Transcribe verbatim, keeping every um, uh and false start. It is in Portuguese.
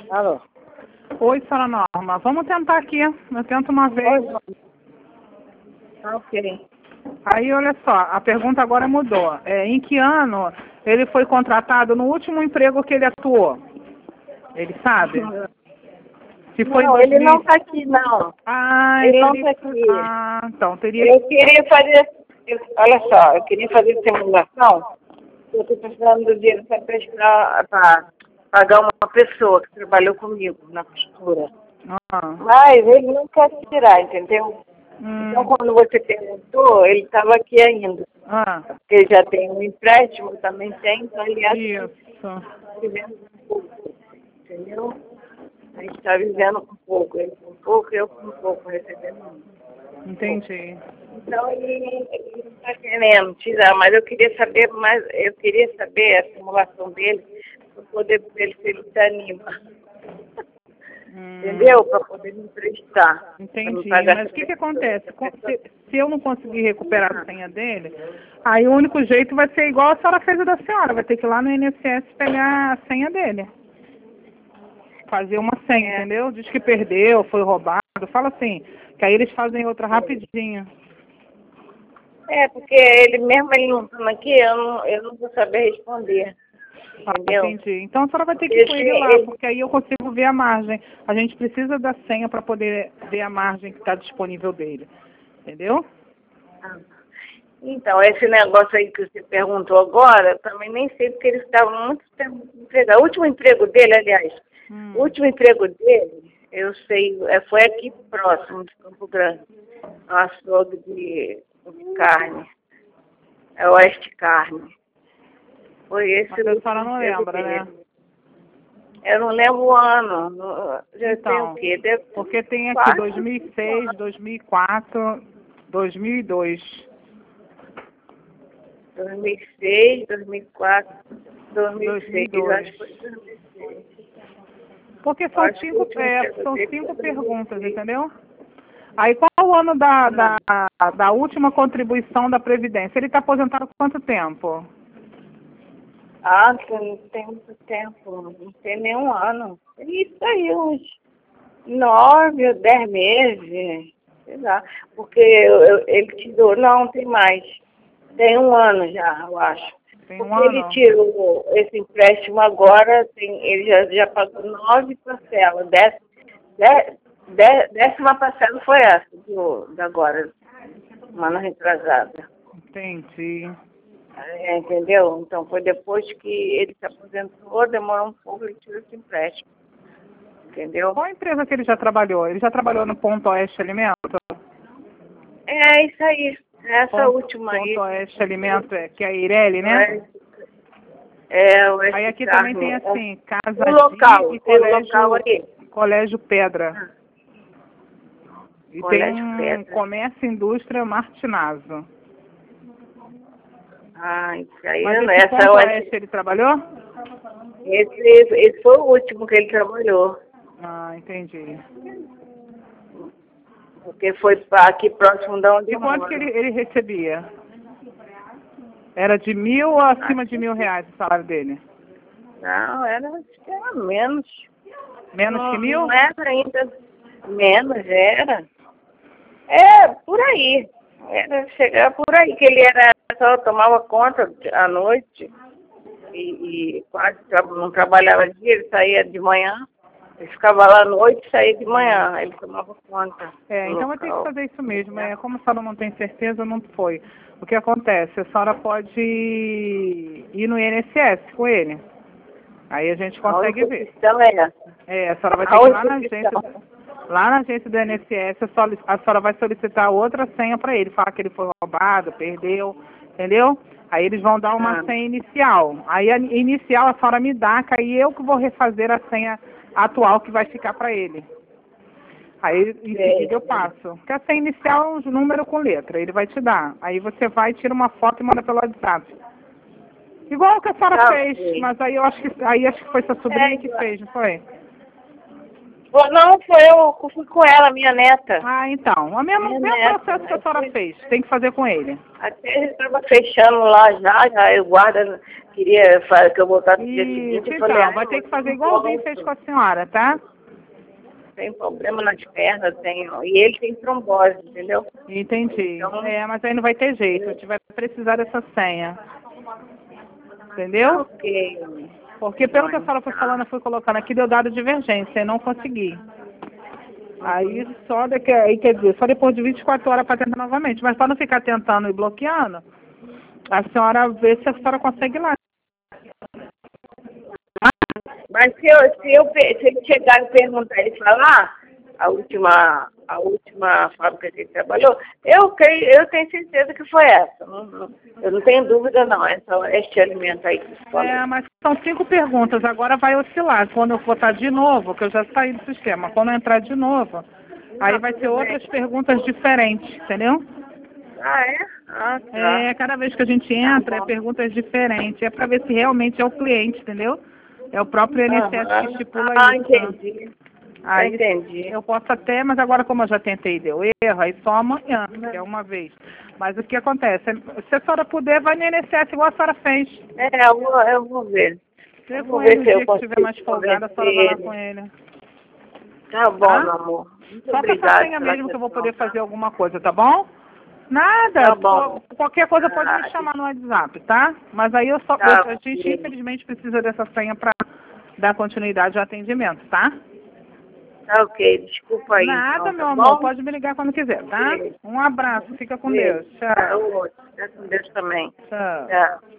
Alô? Oi, senhora Norma. Vamos tentar aqui. Eu tento uma vez. Oi. Ah, ok. Aí, olha só, a pergunta agora mudou. É, em que ano ele foi contratado no último emprego que ele atuou? Ele sabe? Se foi Não, em dois mil... ele não está aqui, não. Ah, Ele então não ele... está aqui. Ah, então teria Eu queria fazer... eu- olha só, eu queria fazer simulação. Eu estou precisando do dinheiro para prestar, para pagar uma pessoa que trabalhou comigo na costura. Ah, Mas ele não quer tirar, entendeu? Então, hum, quando você perguntou, ele estava aqui ainda. ah, Porque ele já tem um empréstimo, também tem, então ele acha que isso. está vivendo um pouco, entendeu? A gente está vivendo com pouco, ele com pouco, eu com pouco, recebendo muito. Entendi. Então ele ele não está querendo tirar, mas eu queria saber mais, eu queria saber a simulação dele, para poder ver se ele se anima. Hum, Entendeu? Para poder me emprestar. pra Entendi. não pagar Mas o que, que essa acontece? Com- pessoa. Se, se eu não conseguir recuperar a senha dele, aí o único jeito vai ser igual a senhora fez o da senhora. Vai ter que ir lá no I N S S pegar a senha dele. Fazer uma senha, É. entendeu? Diz que perdeu, foi roubado. Fala assim, que aí eles fazem outra rapidinho. É, porque ele mesmo ele não estando aqui, eu não, eu não vou saber responder. Ah, Entendeu? entendi. Então a senhora vai ter que ir com Ele, ele lá, ele, porque aí eu consigo ver a margem. A gente precisa da senha para poder ver a margem que está disponível dele. Entendeu? Então, esse negócio aí que você perguntou agora, eu também nem sei porque ele estava muito tempo desempregado. O último emprego dele, aliás, Hum. o último emprego dele, eu sei, é, foi aqui próximo de Campo Grande, um açougue de, de carne, é Oeste Carne. Foi esse Mas o a último senhora não emprego lembra, dele. né? Eu não lembro o ano, no- já tem Então, o quê? Deve ter porque tem aqui quase dois mil e seis, dois mil e quatro, dois mil e dois. dois mil e seis, dois mil e quatro, dois mil e seis, dois mil e dois. acho que foi dois mil e seis. Porque são Acho que o cinco, último é, emprego são dele cinco foi dois mil e perguntas, seis. entendeu? Aí qual o ano da, da, da última contribuição da Previdência? Ele está aposentado há quanto tempo? Ah, que não tem muito tempo, não tem nenhum ano. Isso aí, uns nove ou dez meses, sei lá. Porque eu, eu- ele tirou, não, tem mais. Tem um ano já, eu acho. Tem um Porque ele ano? tirou esse empréstimo agora, tem, ele já, já pagou nove parcelas. Dez, dez, dez, décima parcela foi essa, do, da agora, um ano retrasada. Entendi. É, entendeu? Então foi depois que ele se aposentou, demorou um pouco, ele tirou esse empréstimo. Entendeu? Qual a empresa que ele já trabalhou? Ele já trabalhou no Ponto Oeste Alimento? É isso aí, essa Ponto, última aí. Ponto Oeste Alimento, é, que é a Ireli, né? É, o Aí aqui também tem Carne. assim, Casa O local, Di e tem o local Colégio, aí. Colégio Pedra. E Colégio tem um Pedra. Comércio e Indústria Martinazo. Ah, isso aí, Mas eu não- esse essa Ponto eu Oeste ele trabalhou? esse, esse foi o último que ele trabalhou. Ah, entendi. Porque foi pra aqui próximo de onde E eu quanto moro. que ele, ele recebia? Era de mil ou acima de mil reais o salário dele? Não, era, acho que era menos. Menos não, que mil? Não era ainda menos, era. É, por aí. Era chegar por aí, que ele era, só tomava conta à noite e, e quase tra- não trabalhava dia, ele saía de manhã, ele ficava lá à noite e saía de manhã, ele tomava conta É, do então vai ter que local. fazer isso mesmo. É, como a senhora não tem certeza, não foi. O que acontece? A senhora pode ir no I N S S com ele. Aí a gente A consegue única ver. questão é essa. É, a senhora vai A ter que ir lá única na agência, questão. lá na agência do I N S S, a senhora, a senhora vai solicitar outra senha para ele, falar que ele foi roubado, perdeu, entendeu? Aí eles vão dar uma Ah. senha inicial. Aí a inicial a senhora me dá, que aí eu que vou refazer a senha atual que vai ficar para ele. Aí em seguida eu passo. Porque a senha inicial é um número com letra, ele vai te dar. Aí você vai, tira uma foto e manda pelo WhatsApp. Igual o que a senhora Tá, fez, ok. mas aí eu acho que aí acho que foi sua sobrinha É, que fez, não foi? Foi- Não, foi eu que fui com ela, minha neta. Ah, então. O mesmo, Minha mesmo neta, processo que a aí senhora foi- fez. Tem que fazer com ele. Até ele estava fechando lá já, já o guarda queria fa- que eu voltasse no dia seguinte. Isso, Eu falei, então. ah, Vai ter que eu fazer não igualzinho fez volto. com a senhora, tá? Tem problema nas pernas, tem, e ele tem trombose, entendeu? Entendi. Então, É, mas aí não vai ter jeito. A gente vai precisar dessa senha. Entendeu? ok. Porque pelo que a senhora foi Tá. falando, eu fui colocando aqui, deu dado divergência e não consegui. Aí só daqui, aí quer dizer, só depois de vinte e quatro horas para tentar novamente. Mas para não ficar tentando e bloqueando, a senhora vê se a senhora consegue ir lá. Mas se, eu, se, eu, pe- se ele chegar e perguntar e falar, a última, a última fábrica que ele trabalhou, eu, creio, eu tenho certeza que foi essa. Não- não- eu não tenho dúvida não, é só este alimento aí que você falou. É, mas são cinco perguntas, agora vai oscilar. Quando eu botar de novo, que eu já saí do sistema, quando eu entrar de novo, aí vai ter outras perguntas diferentes, entendeu? Ah, é? Ah, tá. É, cada vez que a gente entra, é perguntas diferentes. É para ver se realmente é o cliente, entendeu? É o próprio I N S S que Aham. estipula Ah, isso. entendi. Aí Entendi. eu posso até, mas agora como eu já tentei e deu erro, aí só amanhã, que é uma vez. Mas o que acontece? Se a senhora puder, vai no I N S S igual a senhora fez. É, eu vou, eu vou ver. Vê Eu com vou ele ver no se eu dia que estiver consigo mais folgado, a senhora vai lá com convencer ele. ele. Tá bom, Tá? meu amor. Muito Só com essa obrigada senha pela mesmo que eu vou atenção, poder tá? fazer alguma coisa, tá bom? Nada, Tá bom. qual- qualquer coisa pode Ah, me chamar no WhatsApp, tá? Mas aí eu só, tá, eu- a gente ok. infelizmente precisa dessa senha para dar continuidade ao atendimento, tá? Tá ok. Desculpa aí, Nada, então, meu tá amor, bom? pode me ligar quando quiser, tá? Beijo. Um abraço, fica com Beijo. Deus. Tchau. Tá, fica com Deus também. Tchau. Tchau.